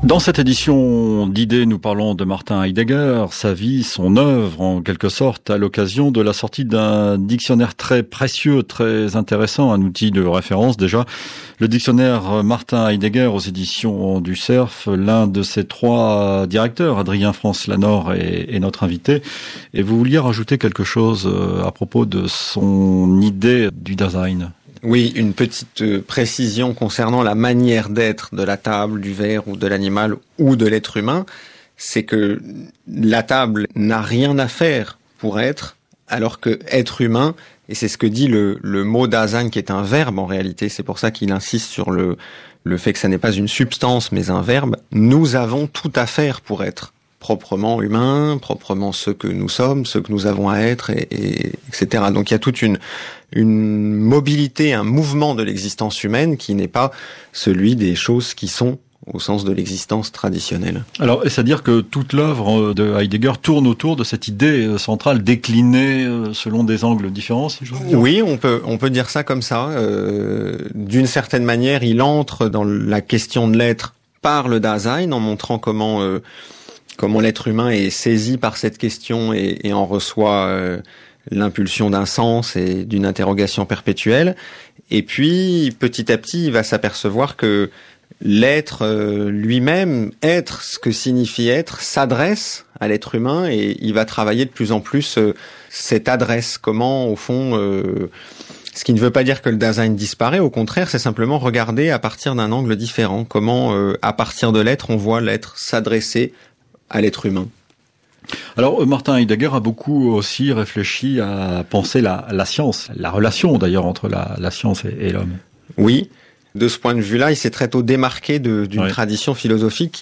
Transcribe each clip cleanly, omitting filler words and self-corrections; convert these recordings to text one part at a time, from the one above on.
Dans cette édition d'Idées, nous parlons de Martin Heidegger, sa vie, son œuvre, en quelque sorte, à l'occasion de la sortie d'un dictionnaire très précieux, très intéressant, un outil de référence déjà. Le dictionnaire Martin Heidegger aux éditions du Cerf, l'un de ses trois directeurs, Adrien France-Lanor, est notre invité. Et vous vouliez rajouter quelque chose à propos de son idée du Dasein? Oui, une petite précision concernant la manière d'être de la table, du verre ou de l'animal ou de l'être humain, c'est que la table n'a rien à faire pour être, alors que être humain, et c'est ce que dit le mot Dasein qui est un verbe en réalité, c'est pour ça qu'il insiste sur le fait que ça n'est pas une substance mais un verbe, nous avons tout à faire pour être. Proprement humain, proprement ce que nous sommes, ce que nous avons à être, etc. Donc il y a toute une mobilité, un mouvement de l'existence humaine qui n'est pas celui des choses qui sont au sens de l'existence traditionnelle. Alors, c'est-à-dire que toute l'œuvre de Heidegger tourne autour de cette idée centrale déclinée selon des angles différents, si j'ose dire. Oui, on peut dire ça comme ça. D'une certaine manière, il entre dans la question de l'être par le Dasein, en montrant comment l'être humain est saisi par cette question et en reçoit l'impulsion d'un sens et d'une interrogation perpétuelle. Et puis, petit à petit, il va s'apercevoir que l'être lui-même, être, ce que signifie être, s'adresse à l'être humain et il va travailler de plus en plus cette adresse. Comment, au fond, ce qui ne veut pas dire que le Dasein disparaît, au contraire, c'est simplement regarder à partir d'un angle différent. Comment, à partir de l'être, on voit l'être s'adresser à l'être humain. Alors, Martin Heidegger a beaucoup aussi réfléchi à penser la science, la relation d'ailleurs entre la science et l'homme. Oui, de ce point de vue-là, il s'est très tôt démarqué d'une tradition philosophique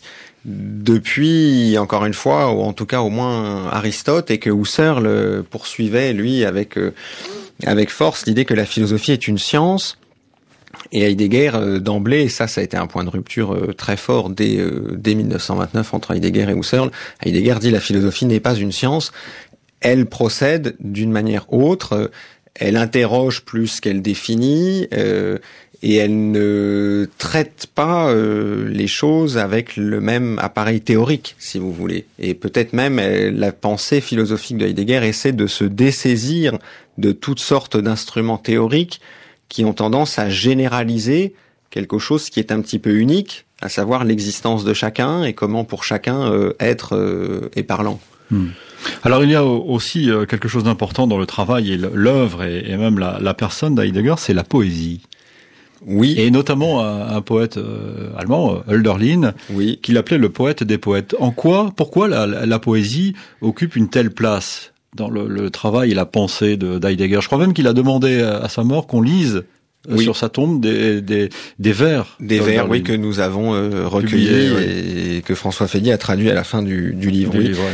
depuis, encore une fois, ou en tout cas au moins Aristote, et que Husserl poursuivait, lui, avec force, l'idée que la philosophie est une science. Et Heidegger, d'emblée, et ça a été un point de rupture très fort dès 1929 entre Heidegger et Husserl, Heidegger dit la philosophie n'est pas une science, elle procède d'une manière autre, elle interroge plus qu'elle définit, et elle ne traite pas les choses avec le même appareil théorique, si vous voulez. Et peut-être même la pensée philosophique de Heidegger essaie de se dessaisir de toutes sortes d'instruments théoriques qui ont tendance à généraliser quelque chose qui est un petit peu unique, à savoir l'existence de chacun et comment pour chacun être est parlant. Alors il y a aussi quelque chose d'important dans le travail et l'œuvre et même la personne d'Heidegger, c'est la poésie. Oui. Et notamment un poète allemand, Hölderlin, oui, qu'il appelait le poète des poètes. Pourquoi la poésie occupe une telle place dans le travail et la pensée d'Heidegger? Je crois même qu'il a demandé à sa mort qu'on lise sur sa tombe des vers. Des vers, oui, que nous avons recueillis et que François Fédier a traduit à la fin du livre.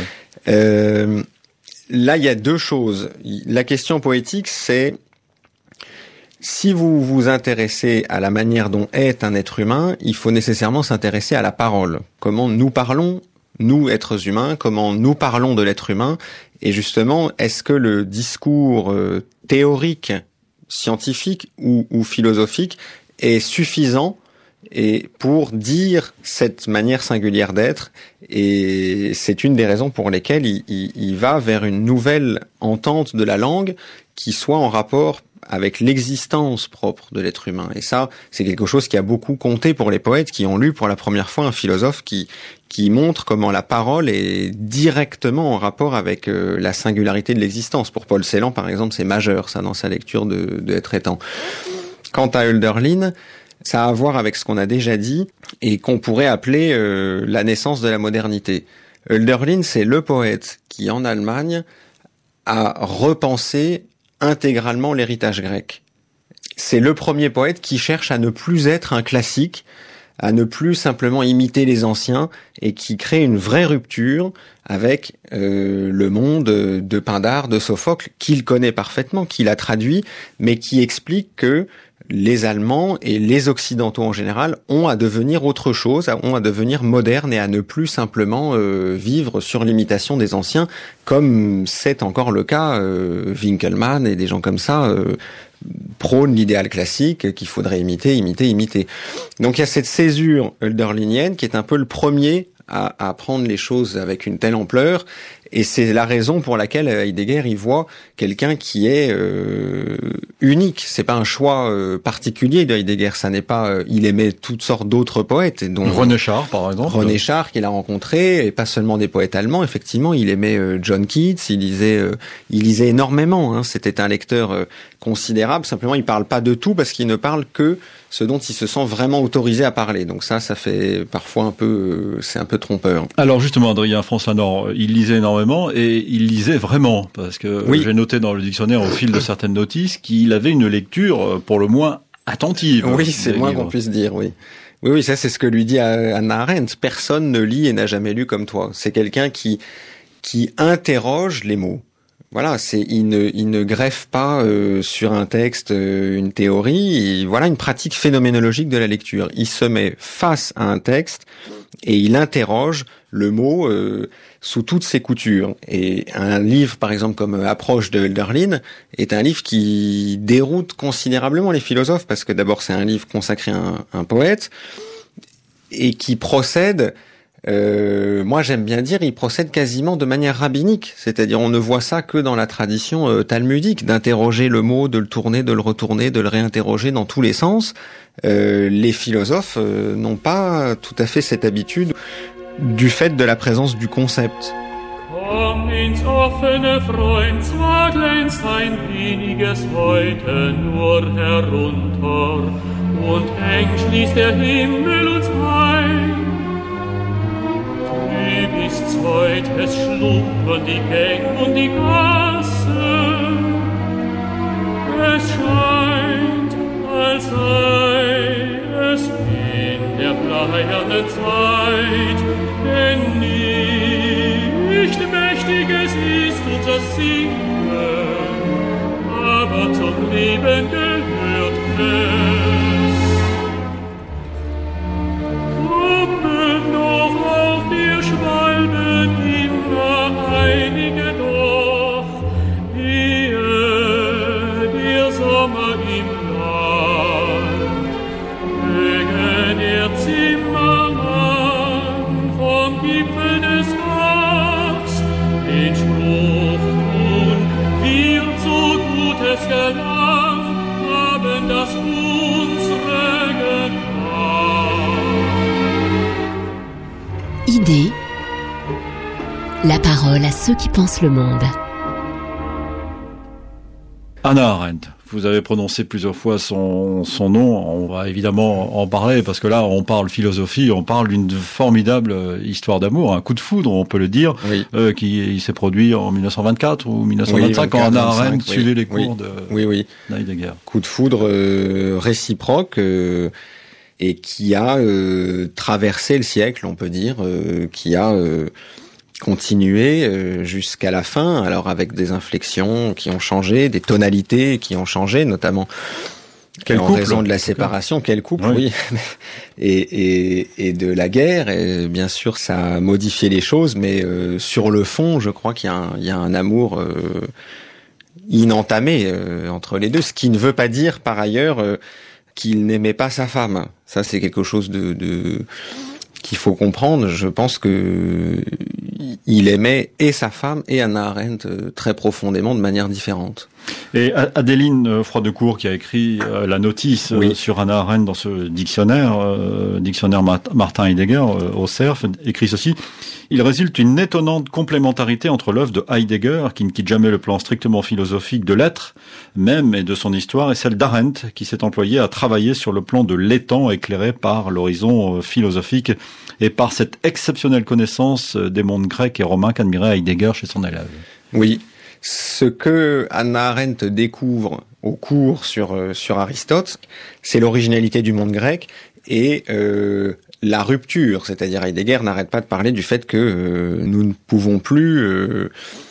Là, il y a deux choses. La question poétique, c'est si vous vous intéressez à la manière dont est un être humain, il faut nécessairement s'intéresser à la parole. Comment nous parlons, nous, êtres humains, comment nous parlons de l'être humain. Et justement, est-ce que le discours théorique, scientifique ou philosophique est suffisant et pour dire cette manière singulière d'être? Et c'est une des raisons pour lesquelles il va vers une nouvelle entente de la langue qui soit en rapport avec l'existence propre de l'être humain. Et ça, c'est quelque chose qui a beaucoup compté pour les poètes qui ont lu pour la première fois un philosophe qui montre comment la parole est directement en rapport avec la singularité de l'existence. Pour Paul Celan, par exemple, c'est majeur, ça, dans sa lecture de Être et Temps. Quant à Hölderlin, ça a à voir avec ce qu'on a déjà dit et qu'on pourrait appeler la naissance de la modernité. Hölderlin, c'est le poète qui, en Allemagne, a repensé intégralement l'héritage grec. C'est le premier poète qui cherche à ne plus être un classique, à ne plus simplement imiter les anciens et qui crée une vraie rupture avec le monde de Pindare, de Sophocle, qu'il connaît parfaitement, qu'il a traduit, mais qui explique que les Allemands et les Occidentaux en général ont à devenir autre chose, ont à devenir modernes et à ne plus simplement vivre sur l'imitation des anciens, comme c'est encore le cas. Winckelmann et des gens comme ça prônent l'idéal classique qu'il faudrait imiter. Donc il y a cette césure hölderlinienne qui est un peu le premier à prendre les choses avec une telle ampleur, et c'est la raison pour laquelle Heidegger y voit quelqu'un qui est unique. C'est pas un choix particulier de Heidegger, ça n'est pas il aimait toutes sortes d'autres poètes, et dont René Char par exemple. René Char qu'il a rencontré, et pas seulement des poètes allemands. Effectivement, il aimait John Keats, il lisait énormément, hein. C'était un lecteur considérable. Simplement, il parle pas de tout parce qu'il ne parle que ce dont il se sent vraiment autorisé à parler. Donc ça fait parfois c'est un peu trompeur. Alors justement, Adrien François-Nord, il lisait énormément et il lisait vraiment, parce que j'ai noté dans le dictionnaire au fil de certaines notices qu'il avait une lecture pour le moins attentive. Oui, c'est le moins qu'on puisse dire, oui. Oui, ça c'est ce que lui dit Hannah Arendt. Personne ne lit et n'a jamais lu comme toi. C'est quelqu'un qui interroge les mots. Voilà, il ne greffe pas sur un texte une théorie. Voilà une pratique phénoménologique de la lecture. Il se met face à un texte et il interroge le mot sous toutes ses coutures. Et un livre, par exemple, comme Approche de Hölderlin, est un livre qui déroute considérablement les philosophes, parce que d'abord c'est un livre consacré à un poète et qui procède. Moi j'aime bien dire, il procède quasiment de manière rabbinique, c'est-à-dire on ne voit ça que dans la tradition talmudique, d'interroger le mot, de le tourner, de le retourner, de le réinterroger dans tous les sens. Les philosophes n'ont pas tout à fait cette habitude du fait de la présence du concept. Komm ins offene Freund, zwar glänzt ein weniges heute nur herunter, und eng schließt der Himmel uns ein. Trüb ist's heut, es schlummern die Gänge und die Gassen. Es scheint, als sei es in der bleiernen Zeit, denn nicht mächtiges ist unser Singen, aber zum Leben gehört es. Kommen noch auf der Schwalben immer einige doch, ehe der Sommer im Land, möge der Zimmermann vom Gipfel des Dachs den Spruch tun, wir so Gutes gelang, haben das unsere getan. Idée, la parole à ceux qui pensent le monde. Hannah Arendt, vous avez prononcé plusieurs fois son nom, on va évidemment en parler, parce que là on parle philosophie, on parle d'une formidable histoire d'amour, un coup de foudre on peut le dire, oui. Qui s'est produit en 1924 ou 1925 quand Hannah Arendt suivait les cours d'Heidegger. Coup de foudre réciproque et qui a traversé le siècle, on peut dire, qui a continué jusqu'à la fin, alors avec des inflexions qui ont changé, des tonalités qui ont changé, notamment en raison de la séparation. Quel couple, oui. Et de la guerre, et bien sûr ça a modifié les choses, mais sur le fond, je crois qu'il y a un amour inentamé entre les deux, ce qui ne veut pas dire par ailleurs qu'il n'aimait pas sa femme. Ça c'est quelque chose de qu'il faut comprendre. Je pense que il aimait et sa femme et Hannah Arendt très profondément de manière différente. Et Adéline Froidecourt, qui a écrit la notice sur Hannah Arendt dans ce dictionnaire Martin Heidegger au CERF, écrit ceci: il résulte une étonnante complémentarité entre l'œuvre de Heidegger, qui ne quitte jamais le plan strictement philosophique de l'être même et de son histoire, et celle d'Arendt, qui s'est employée à travailler sur le plan de l'étang éclairé par l'horizon philosophique et par cette exceptionnelle connaissance des mondes grecs et romains qu'admirait Heidegger chez son élève. Oui. Ce que Hannah Arendt découvre au cours sur Aristote, c'est l'originalité du monde grec et la rupture. C'est-à-dire Heidegger n'arrête pas de parler du fait que nous ne pouvons plus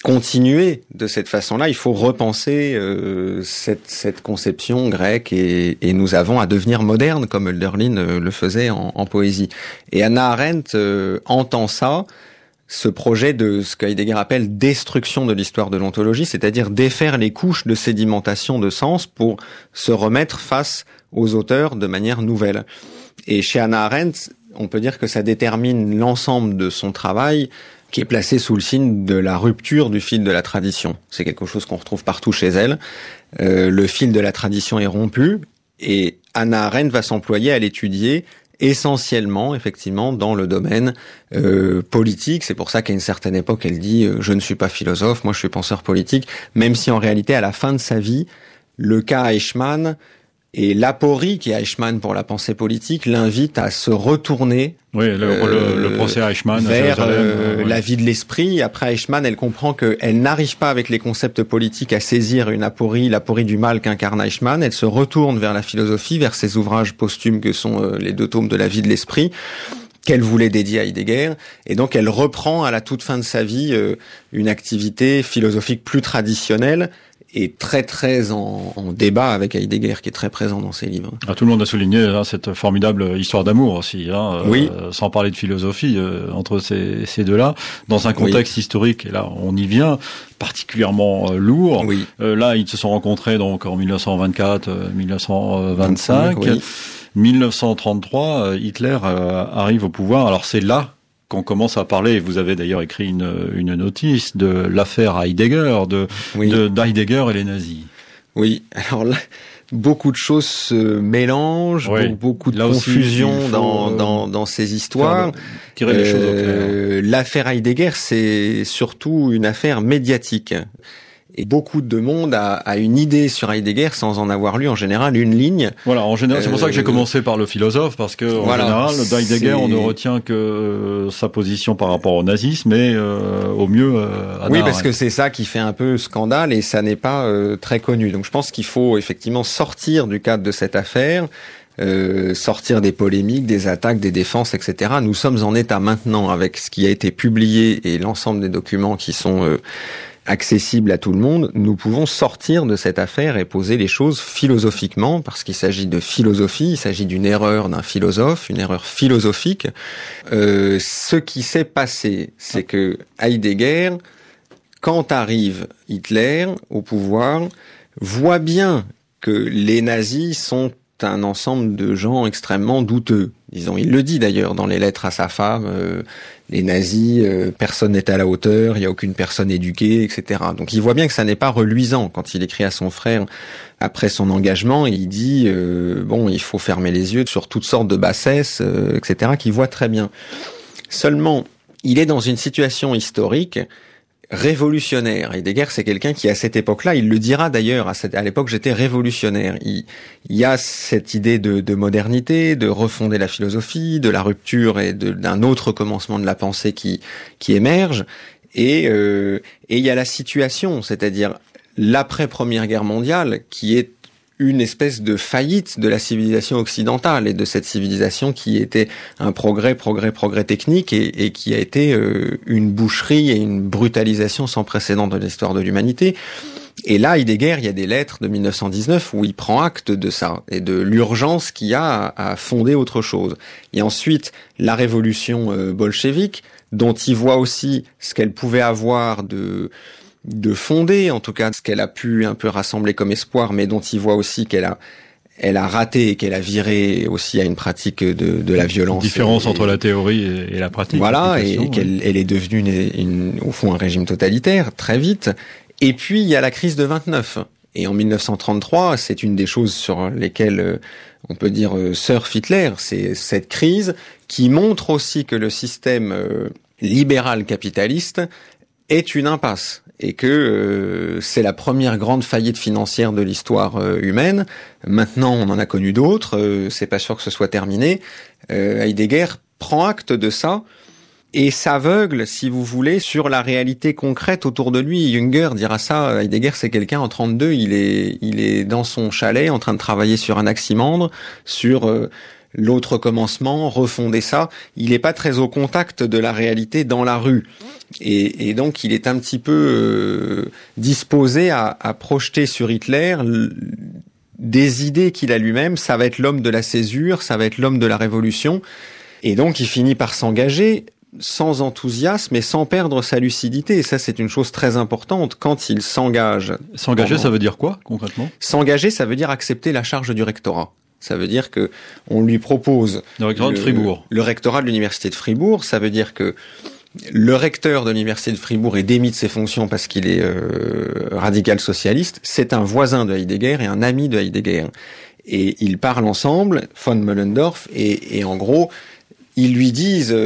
continuer de cette façon-là, il faut repenser cette conception grecque et nous avons à devenir moderne comme Hölderlin le faisait en poésie. Et Hannah Arendt entend ça, ce projet de ce qu'Heidegger appelle destruction de l'histoire de l'ontologie, c'est-à-dire défaire les couches de sédimentation de sens pour se remettre face aux auteurs de manière nouvelle. Et chez Hannah Arendt, on peut dire que ça détermine l'ensemble de son travail, qui est placé sous le signe de la rupture du fil de la tradition. C'est quelque chose qu'on retrouve partout chez elle. Le fil de la tradition est rompu et Hannah Arendt va s'employer à l'étudier essentiellement, effectivement, dans le domaine politique. C'est pour ça qu'à une certaine époque, elle dit « je ne suis pas philosophe, moi je suis penseur politique », même si en réalité, à la fin de sa vie, le cas Eichmann et l'aporie qui est Eichmann pour la pensée politique l'invite à se retourner le procès Eichmann vers la vie de l'esprit. Après Eichmann, elle comprend qu'elle n'arrive pas avec les concepts politiques à saisir une aporie, l'aporie du mal qu'incarne Eichmann. Elle se retourne vers la philosophie, vers ses ouvrages posthumes que sont les 2 tomes de la vie de l'esprit qu'elle voulait dédier à Heidegger. Et donc elle reprend à la toute fin de sa vie une activité philosophique plus traditionnelle et très en débat avec Heidegger, qui est très présent dans ses livres. Tout le monde a souligné cette formidable histoire d'amour aussi, oui. Sans parler de philosophie, entre ces deux-là, dans un contexte historique, et là on y vient, particulièrement lourd. Oui. Là ils se sont rencontrés donc en 1924, 1925. Oui. 1933, Hitler arrive au pouvoir, alors c'est là qu'on commence à parler, vous avez d'ailleurs écrit une notice de l'affaire Heidegger, d'Heidegger et les nazis. Oui, alors là, beaucoup de choses se mélangent, beaucoup de confusion dans ces histoires. Tirer les choses au clair. L'affaire Heidegger, c'est surtout une affaire médiatique. Et beaucoup de monde a une idée sur Heidegger sans en avoir lu en général une ligne. Voilà, en général, c'est pour ça que j'ai commencé par le philosophe, parce que en général, d'Heidegger, on ne retient que sa position par rapport au nazisme, mais au mieux oui, parce que c'est ça qui fait un peu scandale et ça n'est pas très connu. Donc je pense qu'il faut effectivement sortir du cadre de cette affaire. Sortir des polémiques, des attaques, des défenses, etc. Nous sommes en état maintenant, avec ce qui a été publié et l'ensemble des documents qui sont accessible à tout le monde, nous pouvons sortir de cette affaire et poser les choses philosophiquement, parce qu'il s'agit de philosophie, il s'agit d'une erreur d'un philosophe, une erreur philosophique. Ce qui s'est passé, c'est que Heidegger, quand arrive Hitler au pouvoir, voit bien que les nazis sont un ensemble de gens extrêmement douteux. Disons, il le dit d'ailleurs dans les lettres à sa femme, les nazis, personne n'est à la hauteur, il n'y a aucune personne éduquée, etc. Donc il voit bien que ça n'est pas reluisant quand il écrit à son frère après son engagement, il dit bon, il faut fermer les yeux sur toutes sortes de bassesses, etc. qu'il voit très bien. Seulement, il est dans une situation historique révolutionnaire. Heidegger, c'est quelqu'un qui, à cette époque-là, il le dira d'ailleurs, à l'époque, j'étais révolutionnaire. Il y a cette idée de modernité, de refonder la philosophie, de la rupture et d'un autre commencement de la pensée qui émerge. Et il y a la situation, c'est-à-dire l'après-Première Guerre mondiale, qui est une espèce de faillite de la civilisation occidentale et de cette civilisation qui était un progrès technique et qui a été une boucherie et une brutalisation sans précédent de l'histoire de l'humanité. Et là, Heidegger, il y a des lettres de 1919 où il prend acte de ça et de l'urgence qu'il y a à fonder autre chose. Et ensuite, la révolution bolchevique, dont il voit aussi ce qu'elle pouvait avoir de fonder, en tout cas, ce qu'elle a pu un peu rassembler comme espoir, mais dont il voit aussi qu'elle a raté et qu'elle a viré aussi à une pratique de la violence. Différence entre la théorie et la pratique. Voilà, et qu'elle est devenue au fond un régime totalitaire, très vite. Et puis, il y a la crise de 29. Et en 1933, c'est une des choses sur lesquelles on peut dire surfe Hitler, c'est cette crise qui montre aussi que le système libéral capitaliste est une impasse. Et que c'est la première grande faillite financière de l'histoire humaine. Maintenant, on en a connu d'autres, c'est pas sûr que ce soit terminé. Heidegger prend acte de ça et s'aveugle, si vous voulez, sur la réalité concrète autour de lui. Jünger dira ça, Heidegger c'est quelqu'un en 32, il est dans son chalet en train de travailler sur Anaximandre, sur l'autre commencement, refonder ça. Il n'est pas très au contact de la réalité dans la rue. Et donc, il est un petit peu disposé à projeter sur Hitler des idées qu'il a lui-même. Ça va être l'homme de la césure, ça va être l'homme de la révolution. Et donc, il finit par s'engager sans enthousiasme et sans perdre sa lucidité. Et ça, c'est une chose très importante. Quand il s'engage... S'engager, ça veut dire quoi, concrètement ? S'engager, ça veut dire accepter la charge du rectorat. Ça veut dire que on lui propose... Le rectorat de Fribourg. Le rectorat de l'université de Fribourg, ça veut dire que le recteur de l'université de Fribourg est démis de ses fonctions parce qu'il est radical socialiste. C'est un voisin de Heidegger et un ami de Heidegger. Et ils parlent ensemble, von Moellendorff, et en gros, ils lui disent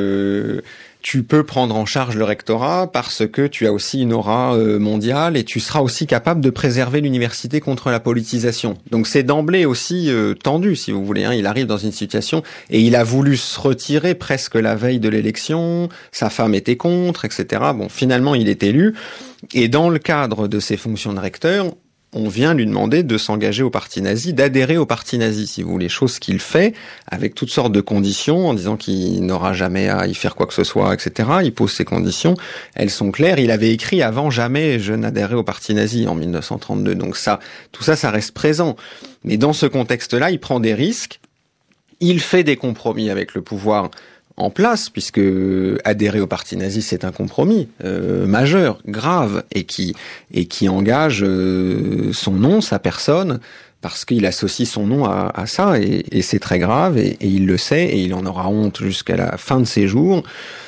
tu peux prendre en charge le rectorat parce que tu as aussi une aura mondiale et tu seras aussi capable de préserver l'université contre la politisation. Donc c'est d'emblée aussi tendu, si vous voulez. Il arrive dans une situation et il a voulu se retirer presque la veille de l'élection, sa femme était contre, etc. Bon, finalement, il est élu. Et dans le cadre de ses fonctions de recteur, on vient lui demander de s'engager au parti nazi, d'adhérer au parti nazi, si vous voulez, chose qu'il fait avec toutes sortes de conditions, en disant qu'il n'aura jamais à y faire quoi que ce soit, etc. Il pose ses conditions, elles sont claires. Il avait écrit avant jamais je n'adhérerai au parti nazi en 1932. Donc ça, tout ça, ça reste présent. Mais dans ce contexte-là, il prend des risques, il fait des compromis avec le pouvoir en place, puisque adhérer au parti nazi, c'est un compromis majeur, grave, et qui engage son nom, sa personne, parce qu'il associe son nom à ça, et c'est très grave, et il le sait, et il en aura honte jusqu'à la fin de ses jours.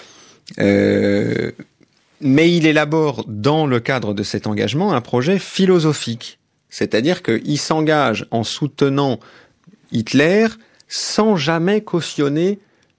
Mais il élabore, dans le cadre de cet engagement, un projet philosophique. C'est-à-dire qu'il s'engage en soutenant Hitler sans jamais cautionner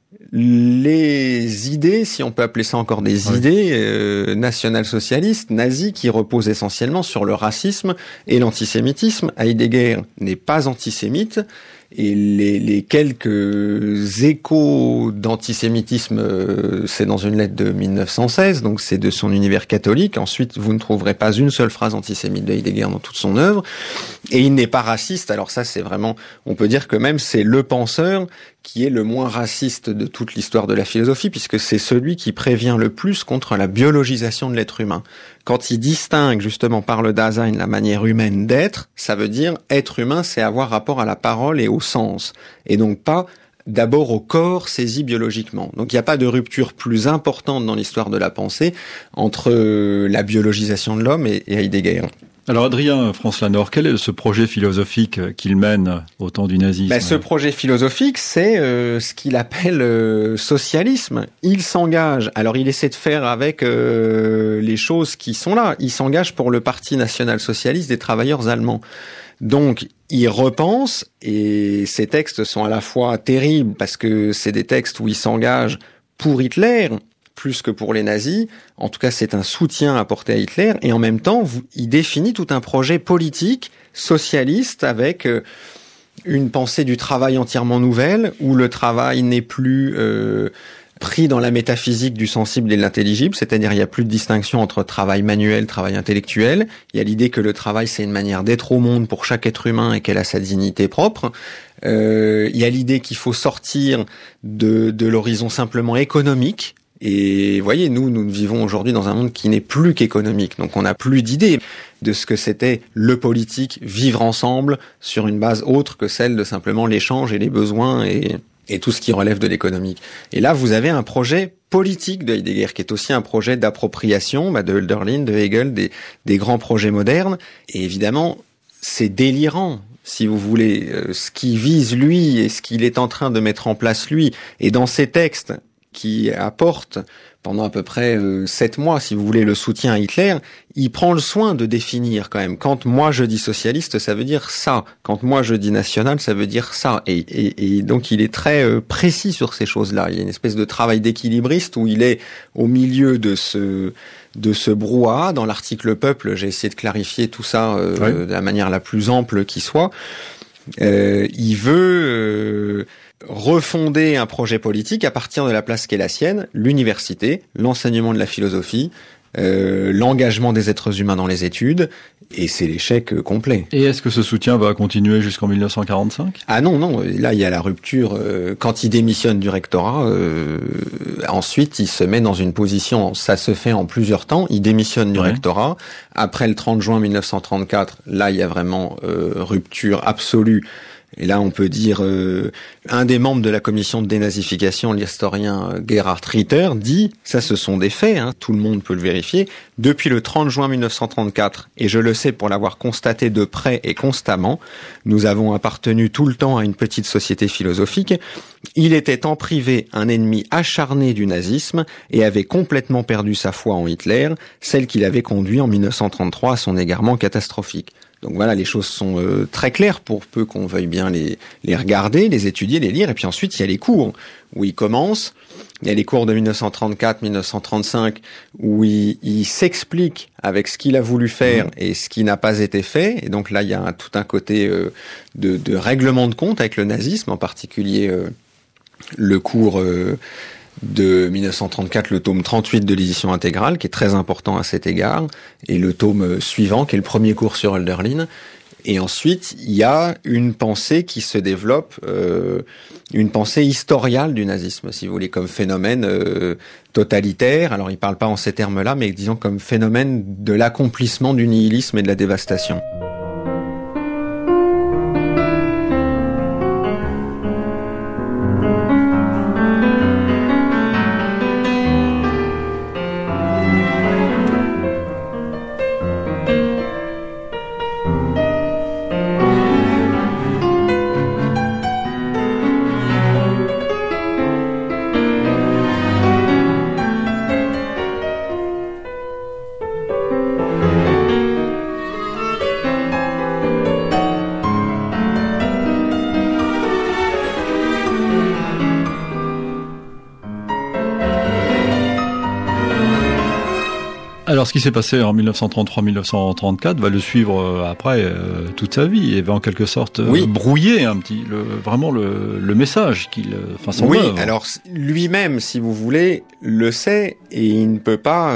les idées, si on peut appeler ça encore des idées national-socialistes, nazis, qui reposent essentiellement sur le racisme et l'antisémitisme. Heidegger n'est pas antisémite, et les quelques échos d'antisémitisme, c'est dans une lettre de 1916, donc c'est de son univers catholique. Ensuite, vous ne trouverez pas une seule phrase antisémite de Heidegger dans toute son œuvre. Et il n'est pas raciste. Alors ça, c'est vraiment, on peut dire que même c'est le penseur qui est le moins raciste de toute l'histoire de la philosophie, puisque c'est celui qui prévient le plus contre la biologisation de l'être humain. Quand il distingue justement par le Dasein la manière humaine d'être, ça veut dire être humain, c'est avoir rapport à la parole et au sens, et donc pas d'abord au corps saisi biologiquement. Donc il n'y a pas de rupture plus importante dans l'histoire de la pensée entre la biologisation de l'homme et Heidegger. Alors Adrien France-Lanor, quel est ce projet philosophique qu'il mène au temps du nazisme ? Ce projet philosophique, c'est ce qu'il appelle socialisme. Il s'engage, alors il essaie de faire avec les choses qui sont là. Il s'engage pour le Parti national-socialiste des travailleurs allemands. Donc, il repense, et ces textes sont à la fois terribles parce que c'est des textes où il s'engage pour Hitler, plus que pour les nazis. En tout cas, c'est un soutien apporté à Hitler. Et en même temps, il définit tout un projet politique, socialiste, avec une pensée du travail entièrement nouvelle, où le travail n'est plus pris dans la métaphysique du sensible et de l'intelligible, c'est-à-dire il n'y a plus de distinction entre travail manuel, travail intellectuel. Il y a l'idée que le travail, c'est une manière d'être au monde pour chaque être humain et qu'elle a sa dignité propre. Il y a l'idée qu'il faut sortir de l'horizon simplement économique. Et vous voyez, nous vivons aujourd'hui dans un monde qui n'est plus qu'économique. Donc on n'a plus d'idée de ce que c'était le politique, vivre ensemble sur une base autre que celle de simplement l'échange et les besoins et tout ce qui relève de l'économique. Et là, vous avez un projet politique de Heidegger qui est aussi un projet d'appropriation de Hölderlin, de Hegel, des grands projets modernes. Et évidemment, c'est délirant, si vous voulez, ce qui vise lui et ce qu'il est en train de mettre en place lui. Et dans ces textes qui apporte pendant à peu près 7 mois, si vous voulez, le soutien à Hitler, il prend le soin de définir quand même. Quand moi je dis socialiste, ça veut dire ça. Quand moi je dis national, ça veut dire ça. Et donc il est très précis sur ces choses-là. Il y a une espèce de travail d'équilibriste où il est au milieu de ce brouhaha. Dans l'article Peuple, j'ai essayé de clarifier tout ça de la manière la plus ample qui soit. Il veut refonder un projet politique à partir de la place qui est la sienne, l'université, l'enseignement de la philosophie, l'engagement des êtres humains dans les études, et c'est l'échec complet. Et est-ce que ce soutien va continuer jusqu'en 1945 ? Ah non, là il y a la rupture. Quand il démissionne du rectorat, ensuite il se met dans une position, ça se fait en plusieurs temps, il démissionne du rectorat. Après le 30 juin 1934, là il y a vraiment rupture absolue. Et là, on peut dire, un des membres de la commission de dénazification, l'historien Gerhard Ritter, dit, ça ce sont des faits, hein, tout le monde peut le vérifier, depuis le 30 juin 1934, et je le sais pour l'avoir constaté de près et constamment, nous avons appartenu tout le temps à une petite société philosophique, il était en privé un ennemi acharné du nazisme et avait complètement perdu sa foi en Hitler, celle qui l'avait conduit en 1933 à son égarement catastrophique. Donc voilà, les choses sont très claires pour peu qu'on veuille bien les regarder, les étudier, les lire. Et puis ensuite, il y a les cours où il commence. Il y a les cours de 1934-1935 où il s'explique avec ce qu'il a voulu faire et ce qui n'a pas été fait. Et donc là, il y a tout un côté de règlement de compte avec le nazisme, en particulier le cours de 1934, le tome 38 de l'édition intégrale, qui est très important à cet égard, et le tome suivant, qui est le premier cours sur Hölderlin. Et ensuite, il y a une pensée qui se développe, une pensée historiale du nazisme, si vous voulez, comme phénomène totalitaire. Alors, il parle pas en ces termes-là, mais disons comme phénomène de l'accomplissement du nihilisme et de la dévastation. Alors, ce qui s'est passé en 1933-1934 va le suivre après toute sa vie et va en quelque sorte brouiller un petit, vraiment le message qu'il, enfin son œuvre. Oui, alors lui-même, si vous voulez, le sait et il ne peut pas.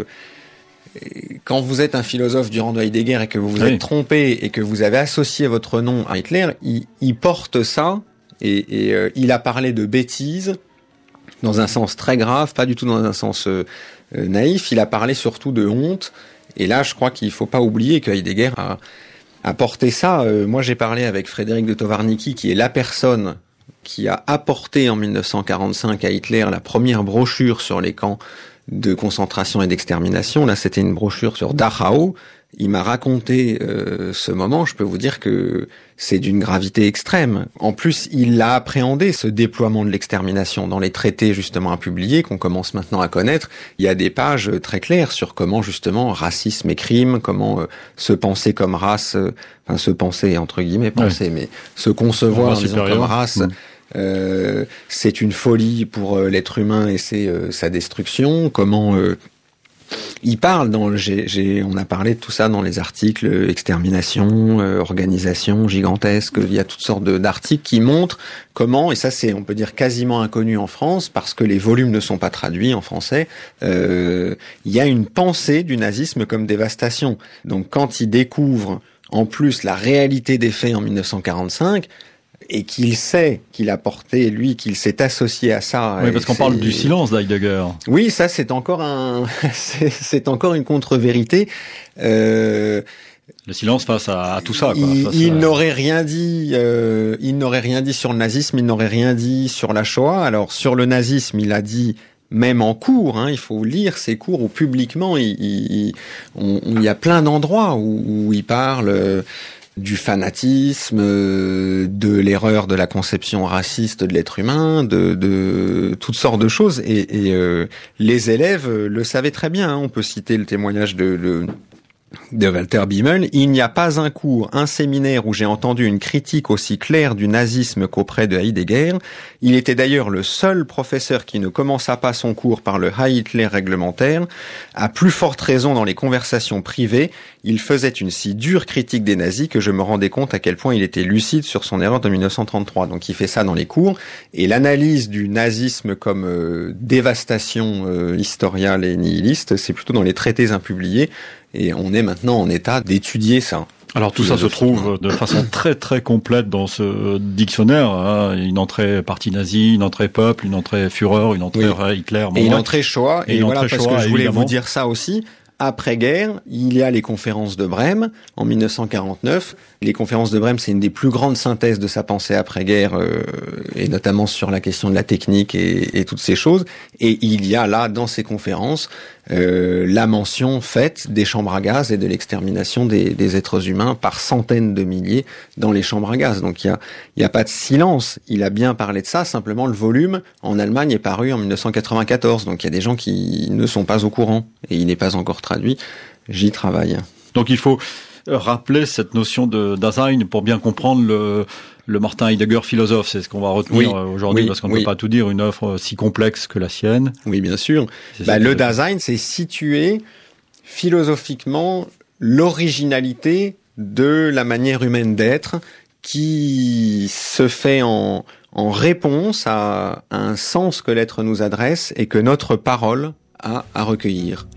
Quand vous êtes un philosophe du rang de Heidegger et que vous vous êtes trompé et que vous avez associé votre nom à Hitler, il porte ça et il a parlé de bêtises dans un sens très grave, pas du tout dans un sens naïf. Il a parlé surtout de honte. Et là, je crois qu'il faut pas oublier que Heidegger a porté ça. Moi, j'ai parlé avec Frédéric de Tovarnicky, qui est la personne qui a apporté en 1945 à Hitler la première brochure sur les camps de concentration et d'extermination. Là, c'était une brochure sur Dachau. Il m'a raconté ce moment. Je peux vous dire que c'est d'une gravité extrême. En plus, il l'a appréhendé, ce déploiement de l'extermination, dans les traités justement à publier, qu'on commence maintenant à connaître. Il y a des pages très claires sur comment justement racisme et crime, comment se penser comme race, enfin se penser entre guillemets, penser, mais se concevoir disons, comme race. C'est une folie pour l'être humain et c'est sa destruction. Comment il parle on a parlé de tout ça dans les articles extermination, organisation gigantesque. Il y a toutes sortes d'articles qui montrent comment, et ça c'est on peut dire quasiment inconnu en France parce que les volumes ne sont pas traduits en français. Il y a une pensée du nazisme comme dévastation. Donc quand il découvre en plus la réalité des faits en 1945. Et qu'il sait qu'il a porté, lui, qu'il s'est associé à ça. Oui, parce qu'on parle du silence d'Heidegger. Oui, ça, c'est encore c'est encore une contre-vérité. Le silence face à tout ça, quoi. Il n'aurait rien dit, il n'aurait rien dit sur le nazisme, il n'aurait rien dit sur la Shoah. Alors, sur le nazisme, il a dit, même en cours, il faut lire ses cours où publiquement, il y a plein d'endroits où il parle, du fanatisme, de l'erreur de la conception raciste de l'être humain, de toutes sortes de choses. Et les élèves le savaient très bien. On peut citer le témoignage de de Walter Biemel, il n'y a pas un cours, un séminaire où j'ai entendu une critique aussi claire du nazisme qu'auprès de Heidegger. Il était d'ailleurs le seul professeur qui ne commença pas son cours par le Heil Hitler réglementaire. À plus forte raison dans les conversations privées, il faisait une si dure critique des nazis que je me rendais compte à quel point il était lucide sur son erreur de 1933. Donc il fait ça dans les cours. Et l'analyse du nazisme comme dévastation historiale et nihiliste, c'est plutôt dans les traités impubliés. Et on est maintenant en état d'étudier ça. Alors tout ça se trouve de façon très très complète dans ce dictionnaire. Hein. Une entrée parti nazi, une entrée peuple, une entrée Führer, une entrée Hitler. Et une entrée Shoah. Et voilà, parce que je voulais évidemment vous dire ça aussi. Après-guerre, il y a les conférences de Brême en 1949. Les conférences de Brême, c'est une des plus grandes synthèses de sa pensée après-guerre, et notamment sur la question de la technique et toutes ces choses. Et il y a là, dans ces conférences, la mention faite des chambres à gaz et de l'extermination des êtres humains par centaines de milliers dans les chambres à gaz. Donc il y a pas de silence. Il a bien parlé de ça. Simplement, le volume en Allemagne est paru en 1994. Donc il y a des gens qui ne sont pas au courant et il n'est pas encore traduit. J'y travaille. Donc il faut rappeler cette notion de Dasein pour bien comprendre le Martin Heidegger philosophe. C'est ce qu'on va retenir aujourd'hui, parce qu'on ne peut pas tout dire, une œuvre si complexe que la sienne. Oui, bien sûr. Le Dasein, c'est situer philosophiquement l'originalité de la manière humaine d'être qui se fait en réponse à un sens que l'être nous adresse et que notre parole a à recueillir.